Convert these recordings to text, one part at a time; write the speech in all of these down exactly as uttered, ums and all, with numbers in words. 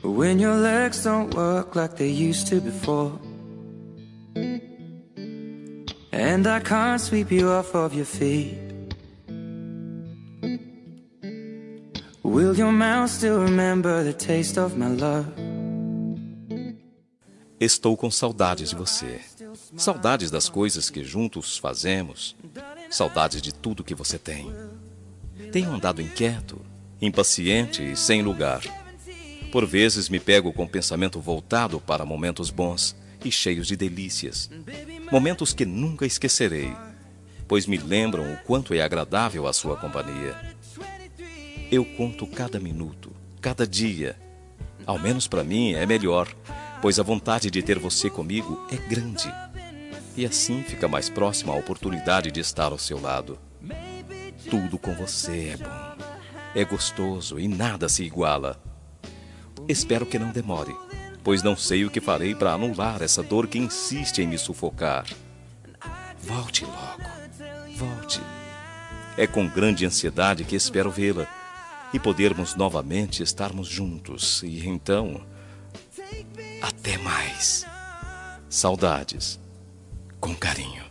When your legs don't work like they used to before, and I can't sweep you off of your feet. Will your mouth still remember the taste of my love? Estou com saudades de você. Saudades das coisas que juntos fazemos. Saudades de tudo que você tem. Tenho andado inquieto, impaciente e sem lugar. Por vezes me pego com o pensamento voltado para momentos bons e cheios de delícias. Momentos que nunca esquecerei, pois me lembram o quanto é agradável a sua companhia. Eu conto cada minuto, cada dia. Ao menos para mim é melhor, pois a vontade de ter você comigo é grande. E assim fica mais próxima a oportunidade de estar ao seu lado. Tudo com você é bom, é gostoso e nada se iguala. Espero que não demore, pois não sei o que farei para anular essa dor que insiste em me sufocar. Volte logo, volte. É com grande ansiedade que espero vê-la e podermos novamente estarmos juntos. E então, até mais. Saudades, com carinho.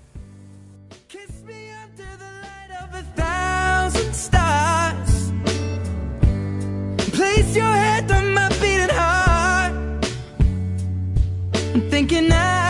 Place your head on my beating heart. I'm thinking now